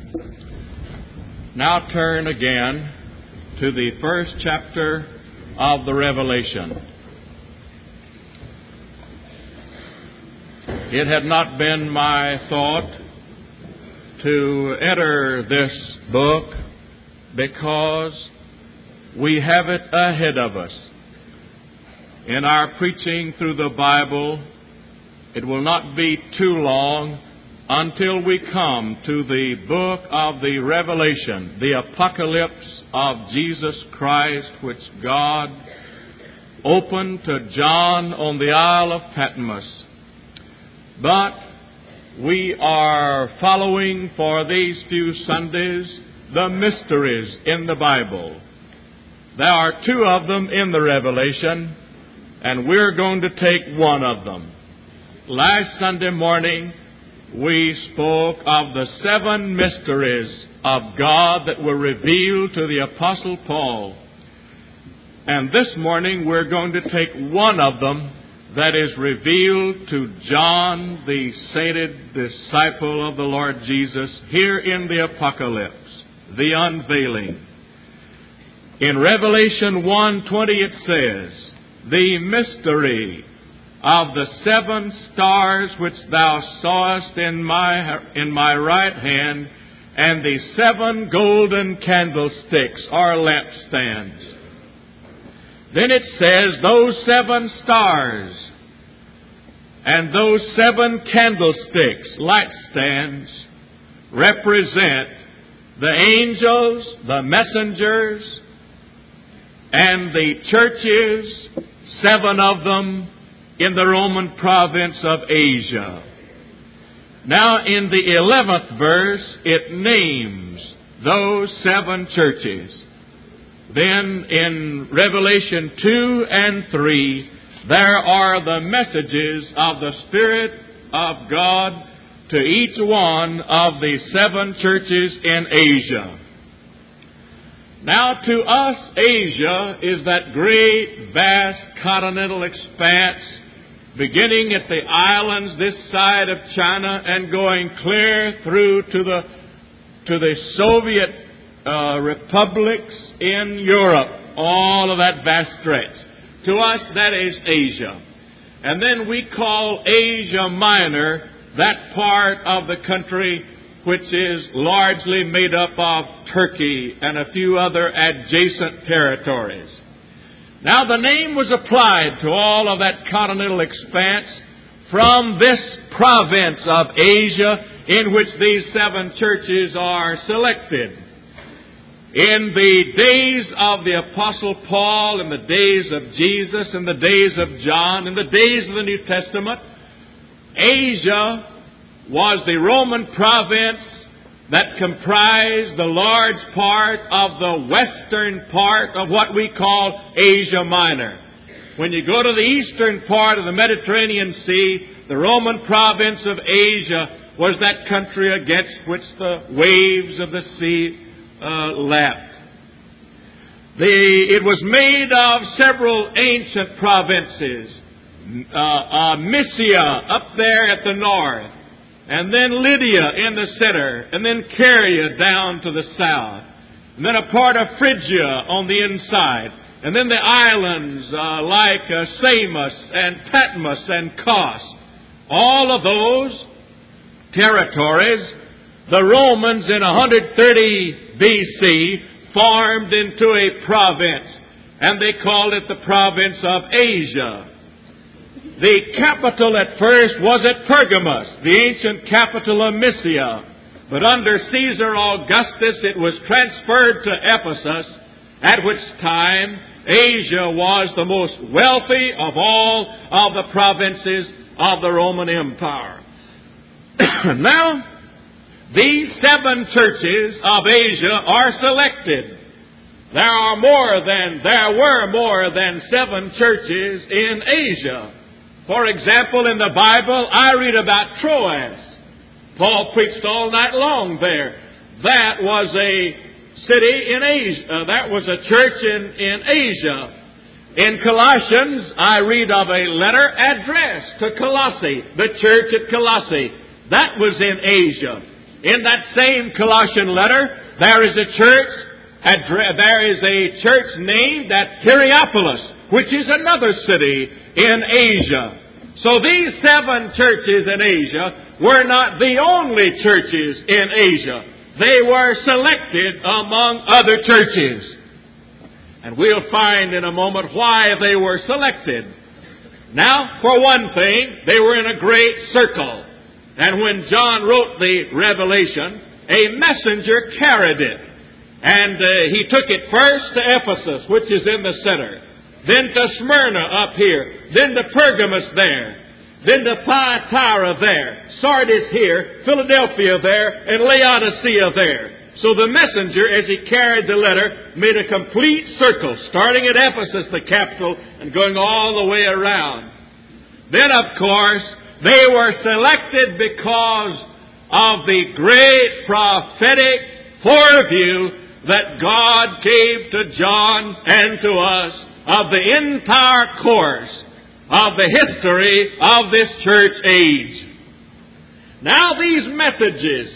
Now turn again to the first chapter of the Revelation. It had not been my thought to enter this book because we have it ahead of us. In our preaching through the Bible, it will not be too long until we come to the book of the Revelation, the apocalypse of Jesus Christ, which God opened to John on the Isle of Patmos. But we are following for these few Sundays the mysteries in the Bible. There are two of them in the Revelation, and we're going to take one of them. Last Sunday morning, we spoke of the seven mysteries of God that were revealed to the Apostle Paul. And this morning, we're going to take one of them that is revealed to John, the sainted disciple of the Lord Jesus, here in the Apocalypse, the unveiling. In Revelation 1:20 it says, "The mystery of the seven stars which thou sawest in my right hand, and the seven golden candlesticks or lampstands." Then it says, those seven stars and those seven candlesticks, lampstands, represent the angels, the messengers, and the churches, seven of them, in the Roman province of Asia. Now in the 11th verse, it names those seven churches. Then in Revelation 2 and 3, there are the messages of the Spirit of God to each one of the seven churches in Asia. Now to us, Asia is that great, vast continental expanse beginning at the islands this side of China and going clear through to the Soviet republics in Europe, all of that vast stretch. To us, that is Asia. And then we call Asia Minor that part of the country which is largely made up of Turkey and a few other adjacent territories. Now, the name was applied to all of that continental expanse from this province of Asia in which these seven churches are selected. In the days of the Apostle Paul, in the days of Jesus, in the days of John, in the days of the New Testament, Asia was the Roman province that comprised the large part of the western part of what we call Asia Minor. When you go to the eastern part of the Mediterranean Sea, the Roman province of Asia was that country against which the waves of the sea lapped. It was made of several ancient provinces. Mysia up there at the north, and then Lydia in the center, and then Caria down to the south, and then a part of Phrygia on the inside, and then the islands like Samos and Patmos and Kos. All of those territories, the Romans in 130 BC formed into a province, and they called it the province of Asia. The capital at first was at Pergamos, the ancient capital of Mysia. But under Caesar Augustus it was transferred to Ephesus, at which time Asia was the most wealthy of all of the provinces of the Roman Empire. Now, these seven churches of Asia are selected. There were more than seven churches in Asia. For example, in the Bible, I read about Troas. Paul preached all night long there. That was a city in Asia. That was a church in Asia. In Colossians, I read of a letter addressed to Colossae, the church at Colossae. That was in Asia. In that same Colossian letter, there is a church named at Hierapolis, which is another city in Asia. So these 7 churches in Asia were not the only churches in Asia. They were selected among other churches. And we'll find in a moment why they were selected. Now, for one thing, they were in a great circle. And when John wrote the Revelation, a messenger carried it. And he took it first to Ephesus, which is in the center. Then to Smyrna up here. Then to Pergamos there. Then to Thyatira there. Sardis here. Philadelphia there. And Laodicea there. So the messenger, as he carried the letter, made a complete circle, starting at Ephesus, the capital, and going all the way around. Then, of course, they were selected because of the great prophetic foreview that God gave to John and to us of the entire course of the history of this church age. Now these messages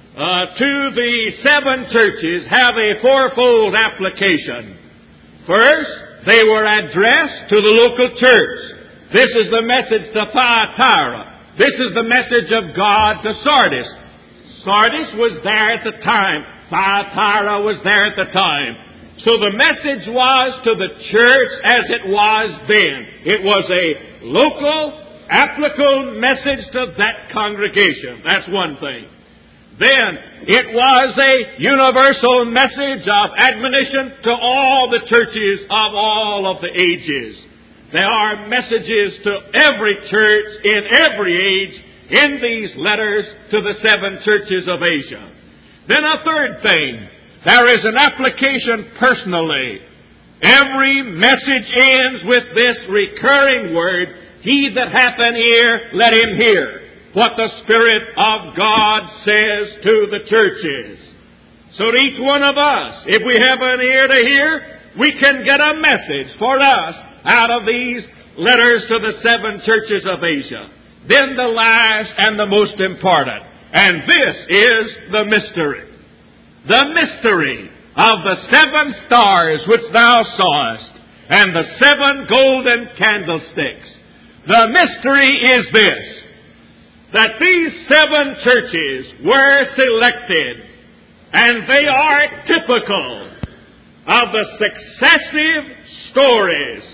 to the 7 churches have a fourfold application. First, they were addressed to the local church. This is the message to Thyatira. This is the message of God to Sardis. Sardis was there at the time. Thyatira was there at the time. So the message was to the church as it was then. It was a local, applicable message to that congregation. That's one thing. Then it was a universal message of admonition to all the churches of all of the ages. There are messages to every church in every age in these letters to the 7 churches of Asia. Then a third thing, there is an application personally. Every message ends with this recurring word, "He that hath an ear, let him hear what the Spirit of God says to the churches." So to each one of us, if we have an ear to hear, we can get a message for us out of these letters to the 7 churches of Asia. Then the last and the most important, and this is the mystery. The mystery of the 7 stars which thou sawest, and the 7 golden candlesticks. The mystery is this, that these 7 churches were selected, and they are typical of the successive stories,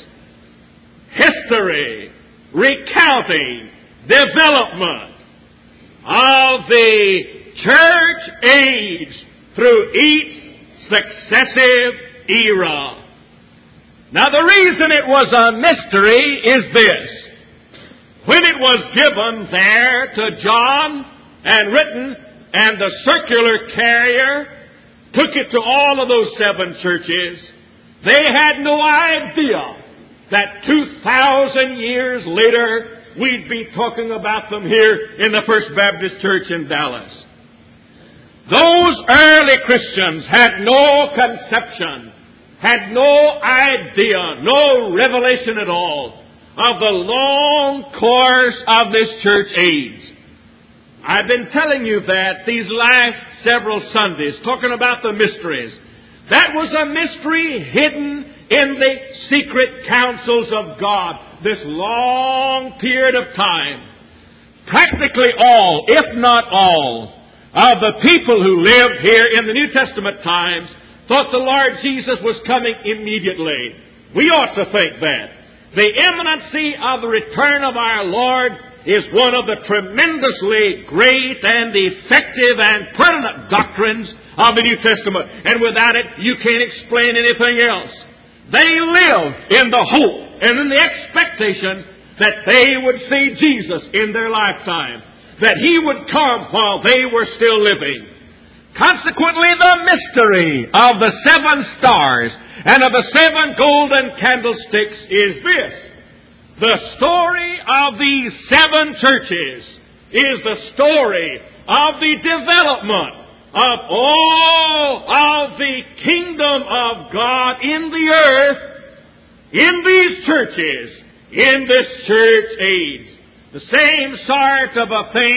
history, recounting, development of the church age through each successive era. Now the reason it was a mystery is this. When it was given there to John and written, and the circular carrier took it to all of those 7 churches, they had no idea that 2,000 years later we'd be talking about them here in the First Baptist Church in Dallas. Those early Christians had no conception, had no idea, no revelation at all of the long course of this church age. I've been telling you that these last several Sundays, talking about the mysteries. That was a mystery hidden in the secret counsels of God, this long period of time. Practically all, if not all, of the people who lived here in the New Testament times thought the Lord Jesus was coming immediately. We ought to think that. The imminency of the return of our Lord is one of the tremendously great and effective and permanent doctrines of the New Testament. And without it, you can't explain anything else. They lived in the hope and in the expectation that they would see Jesus in their lifetime, that He would come while they were still living. Consequently, the mystery of the 7 stars and of the 7 golden candlesticks is this. The story of these 7 churches is the story of the development of all of the kingdom of God in the earth, in these churches, in this church age. The same sort of a thing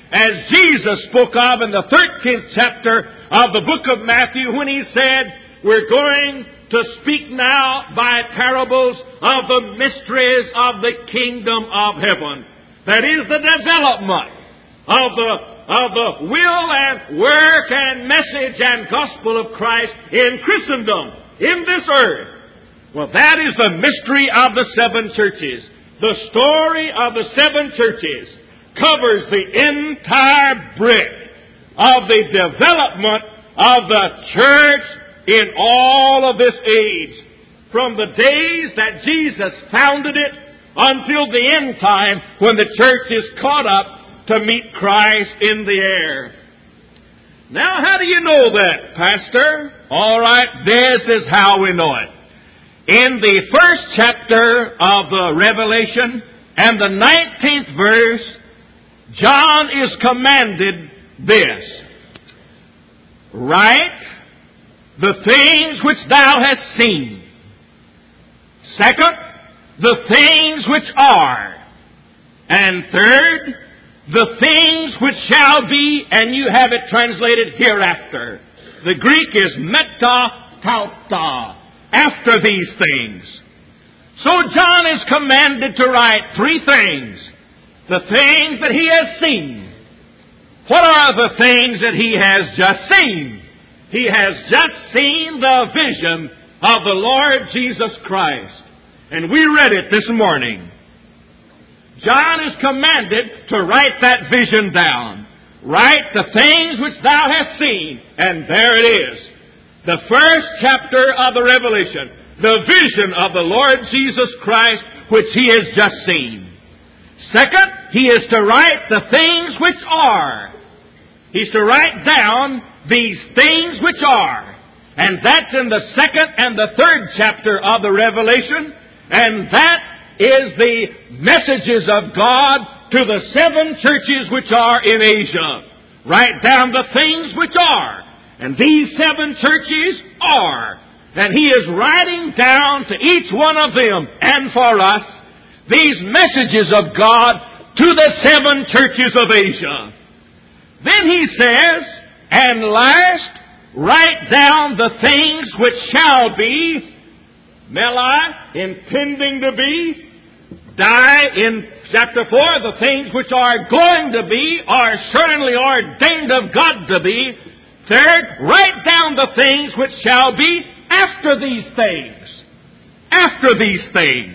as Jesus spoke of in the 13th chapter of the book of Matthew when He said, we're going to speak now by parables of the mysteries of the kingdom of heaven. That is the development of the will and work and message and gospel of Christ in Christendom, in this earth. Well, that is the mystery of the seven churches. The story of the seven churches covers the entire breadth of the development of the church in all of this age, from the days that Jesus founded it until the end time when the church is caught up to meet Christ in the air. Now, how do you know that, Pastor? All right, this is how we know it. In the first chapter of the Revelation and the 19th verse, John is commanded this: write the things which thou hast seen. Second, the things which are. And third, the things which shall be, and you have it translated hereafter. The Greek is meta tauta, after these things. So John is commanded to write three things. The things that he has seen. What are the things that he has just seen? He has just seen the vision of the Lord Jesus Christ. And we read it this morning. John is commanded to write that vision down. Write the things which thou hast seen. And there it is. The first chapter of the Revelation. The vision of the Lord Jesus Christ which he has just seen. Second, he is to write the things which are. He's to write down these things which are. And that's in the second and the third chapter of the Revelation. And that is the messages of God to the seven churches which are in Asia. Write down the things which are. And these seven churches are. And he is writing down to each one of them and for us these messages of God to the seven churches of Asia. Then he says, and last, write down the things which shall be, meli, intending to be, die in chapter 4, the things which are going to be, are certainly ordained of God to be. Third, write down the things which shall be after these things. After these things.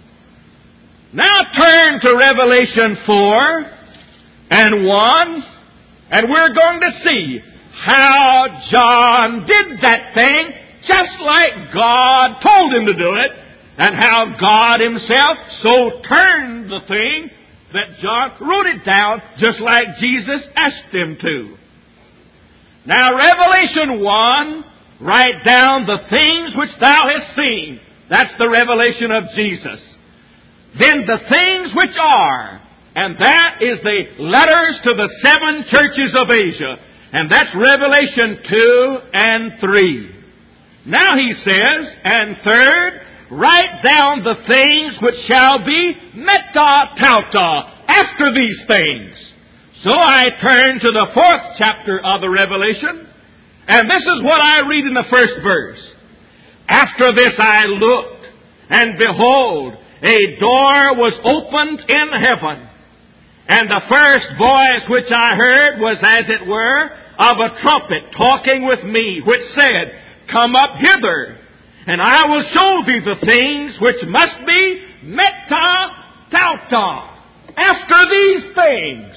Now turn to Revelation 4 and 1, and we're going to see how John did that thing just like God told him to do it, and how God himself so turned the thing that John wrote it down just like Jesus asked him to. Now Revelation 1, write down the things which thou hast seen. That's the revelation of Jesus. Then the things which are, and that is the letters to the seven churches of Asia. And that's Revelation 2 and 3. Now he says, and third, write down the things which shall be meta tauta, after these things. So I turn to the fourth chapter of the Revelation, and this is what I read in the first verse. After this I looked, and behold, a door was opened in heaven. And the first voice which I heard was as it were of a trumpet talking with me, which said, come up hither, and I will show thee the things which must be meta tauta, after these things.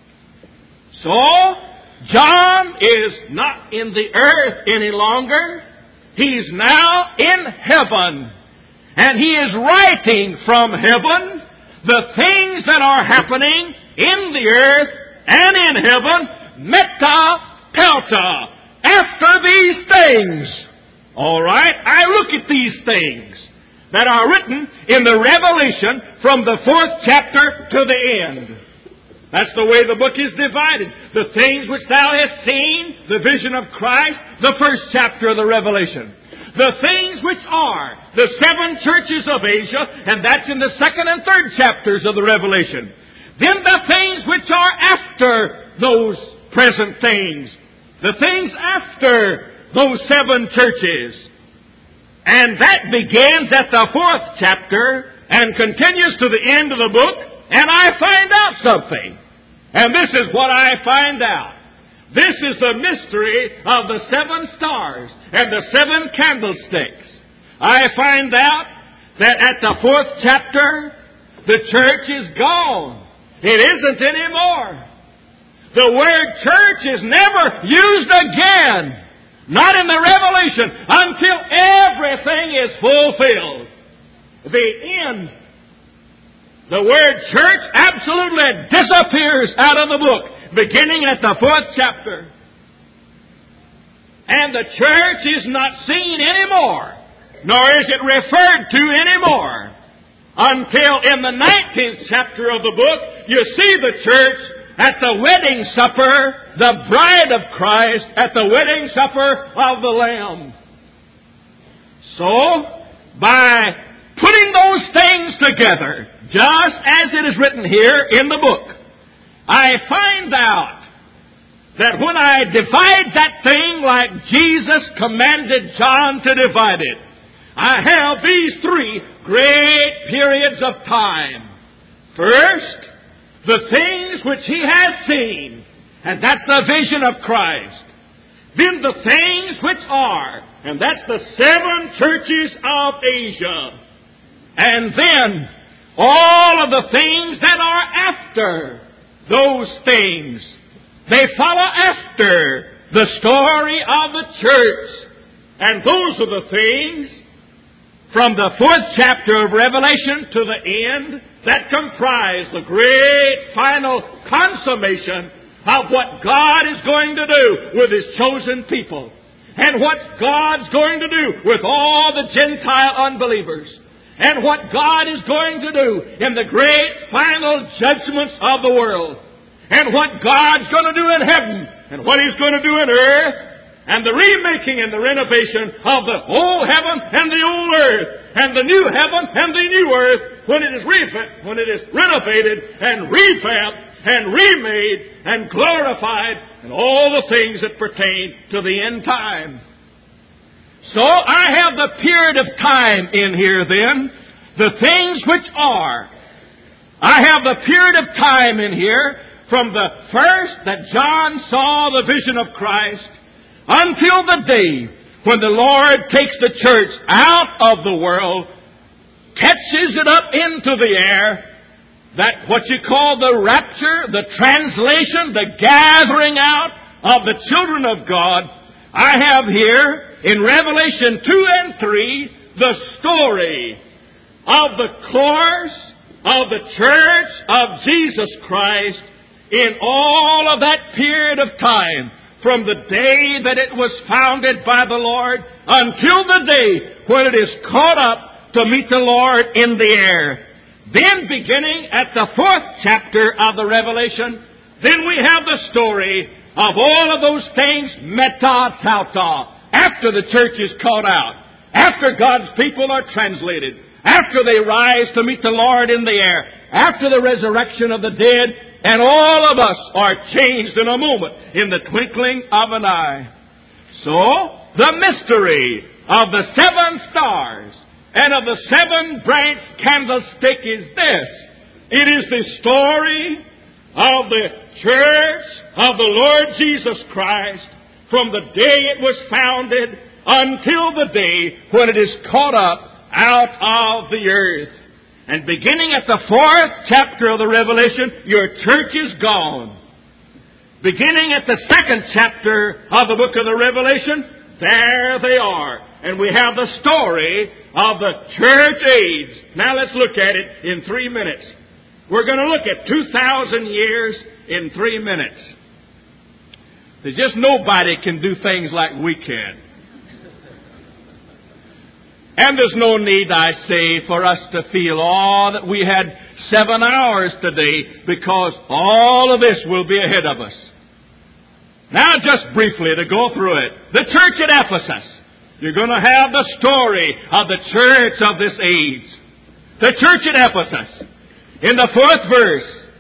So, John is not in the earth any longer. He's now in heaven. And he is writing from heaven the things that are happening in the earth and in heaven, meta tauta, after these things. All right, I look at these things that are written in the Revelation from the 4th chapter to the end. That's the way the book is divided. The things which thou hast seen, the vision of Christ, the 1st chapter of the Revelation. The things which are, the seven churches of Asia, and that's in the 2nd and 3rd chapters of the Revelation. Then the things which are after those present things. The things after those 7 churches. And that begins at the 4th chapter and continues to the end of the book, and I find out something. And this is what I find out. This is the mystery of the 7 stars and the 7 candlesticks. I find out that at the 4th chapter, the church is gone. It isn't anymore. The word church is never used again. Not in the Revelation until everything is fulfilled. The end. The word church absolutely disappears out of the book, beginning at the 4th chapter. And the church is not seen anymore, nor is it referred to anymore, until in the 19th chapter of the book, you see the church at the wedding supper, the bride of Christ, at the wedding supper of the Lamb. So, by putting those things together, just as it is written here in the book, I find out that when I divide that thing like Jesus commanded John to divide it, I have these 3 great periods of time. First, the things which he has seen, and that's the vision of Christ. Then the things which are, and that's the 7 churches of Asia. And then all of the things that are after those things. They follow after the story of the church. And those are the things from the 4th chapter of Revelation to the end that comprise the great final consummation of what God is going to do with His chosen people. And what God's going to do with all the Gentile unbelievers. And what God is going to do in the great final judgments of the world. And what God's going to do in heaven. And what He's going to do in earth. And the remaking and the renovation of the old heaven and the old earth. And the new heaven and the new earth. When it is renovated and revamped and remade and glorified. And all the things that pertain to the end time. So I have the period of time in here then. The things which are. I have the period of time in here from the first that John saw the vision of Christ until the day when the Lord takes the church out of the world, catches it up into the air, that what you call the rapture, the translation, the gathering out of the children of God. I have here in Revelation 2 and 3 the story of the course of the church of Jesus Christ in all of that period of time, from the day that it was founded by the Lord until the day when it is caught up to meet the Lord in the air. Then beginning at the 4th chapter of the Revelation, then we have the story of all of those things meta tauta, after the church is caught out, after God's people are translated, after they rise to meet the Lord in the air, after the resurrection of the dead, and all of us are changed in a moment, in the twinkling of an eye. So, the mystery of the 7 stars and of the 7-branched candlestick is this. It is the story of the church of the Lord Jesus Christ from the day it was founded until the day when it is caught up out of the earth. And beginning at the 4th chapter of the Revelation, your church is gone. Beginning at the 2nd chapter of the book of the Revelation, there they are. And we have the story of the church age. Now let's look at it in 3 minutes. We're going to look at 2,000 years in 3 minutes. There's just nobody can do things like we can. And there's no need, I say, for us to feel, that we had 7 hours today, because all of this will be ahead of us. Now, just briefly to go through it. The church at Ephesus. You're going to have the story of the church of this age. The church at Ephesus. In the 4th verse,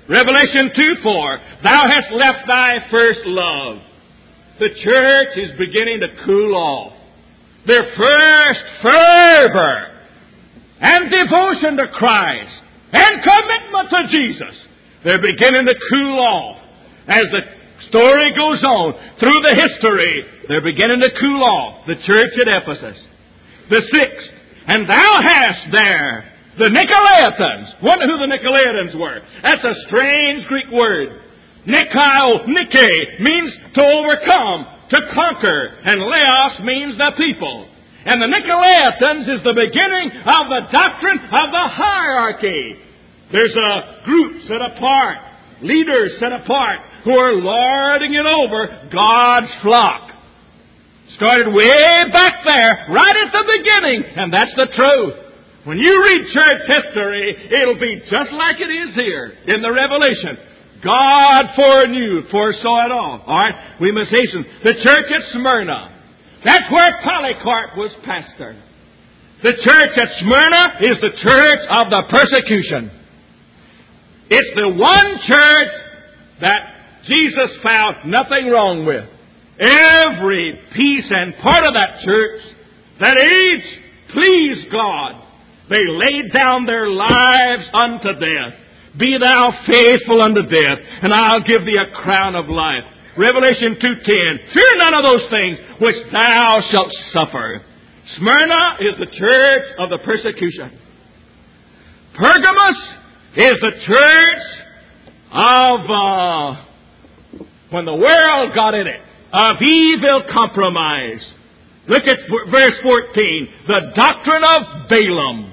Revelation 2:4, thou hast left thy first love. The church is beginning to cool off. Their first fervor and devotion to Christ and commitment to Jesus, they're beginning to cool off. As the story goes on through the history, they're beginning to cool off. The church at Ephesus. The sixth, and thou hast there the Nicolaitans. Wonder who the Nicolaitans were. That's a strange Greek word. Nike means to overcome, to conquer, and Laos means the people. And the Nicolaitans is the beginning of the doctrine of the hierarchy. There's a group set apart, leaders set apart, who are lording it over God's flock. Started way back there, right at the beginning, and that's the truth. When you read church history, it'll be just like it is here in the Revelation. God foresaw it all. All right, we must hasten. The church at Smyrna. That's where Polycarp was pastor. The church at Smyrna is the church of the persecution. It's the one church that Jesus found nothing wrong with. Every piece and part of that church, that each pleased God. They laid down their lives unto death. Be thou faithful unto death, and I'll give thee a crown of life. Revelation 2:10. Fear none of those things which thou shalt suffer. Smyrna is the church of the persecution. Pergamos is the church of, when the world got in it, of evil compromise. Look at verse 14. The doctrine of Balaam.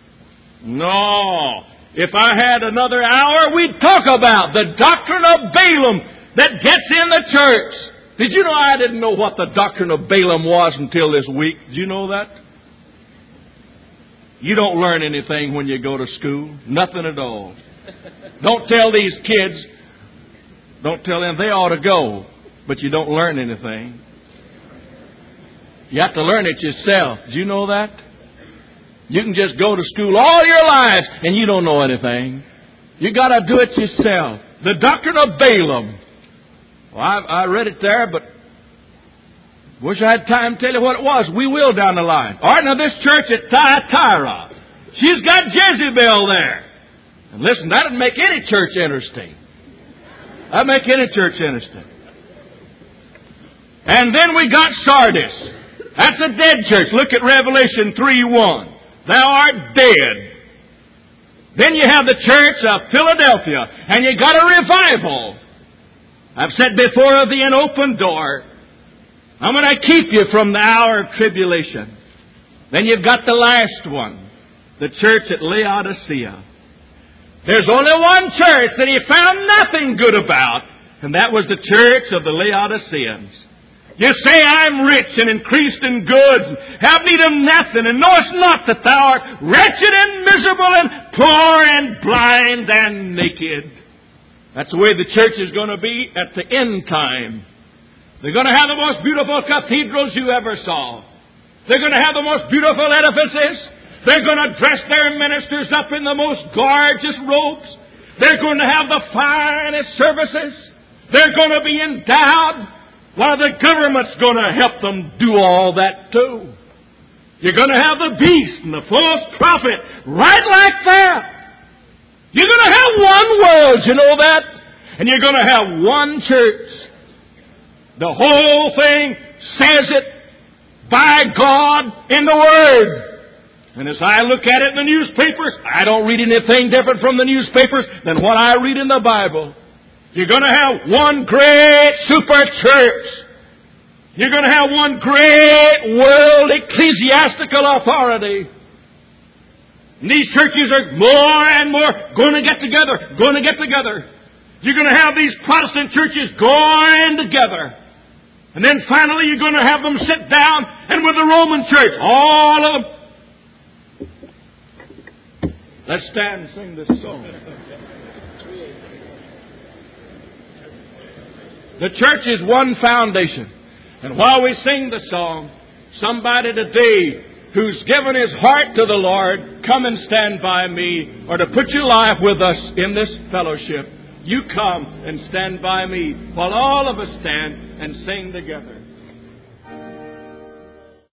No. If I had another hour, we'd talk about the doctrine of Balaam that gets in the church. Did you know I didn't know what the doctrine of Balaam was until this week? Did you know that? You don't learn anything when you go to school. Nothing at all. Don't tell these kids, don't tell them they ought to go, but you don't learn anything. You have to learn it yourself. Did you know that? You can just go to school all your lives and you don't know anything. You got to do it yourself. The doctrine of Balaam. Well, I read it there, but wish I had time to tell you what it was. We will down the line. All right, now this church at Thyatira, she's got Jezebel there. And listen, that'd make any church interesting. That'd make any church interesting. And then we got Sardis. That's a dead church. Look at Revelation 3:1. Thou art dead. Then you have the church of Philadelphia, and you got a revival. I've said before of the an open door. I'm going to keep you from the hour of tribulation. Then you've got the last one, the church at Laodicea. There's only one church that he found nothing good about, and that was the church of the Laodiceans. You say, I'm rich and increased in goods, and have need of nothing, and knowest not that thou art wretched and miserable and poor and blind and naked. That's the way the church is going to be at the end time. They're going to have the most beautiful cathedrals you ever saw. They're going to have the most beautiful edifices. They're going to dress their ministers up in the most gorgeous robes. They're going to have the finest services. They're going to be endowed. While the government's going to help them do all that too. You're going to have the beast and the false prophet right like that. You're going to have one world, you know that? And you're going to have one church. The whole thing says it by God in the Word. And as I look at it in the newspapers, I don't read anything different from the newspapers than what I read in the Bible. You're going to have one great super church. You're going to have one great world ecclesiastical authority. And these churches are more and more going to get together. You're going to have these Protestant churches going together. And then finally you're going to have them sit down and with the Roman church, all of them. Let's stand and sing this song. The church is one foundation. And while we sing the song, somebody today who's given his heart to the Lord, come and stand by me, or to put your life with us in this fellowship. You come and stand by me while all of us stand and sing together.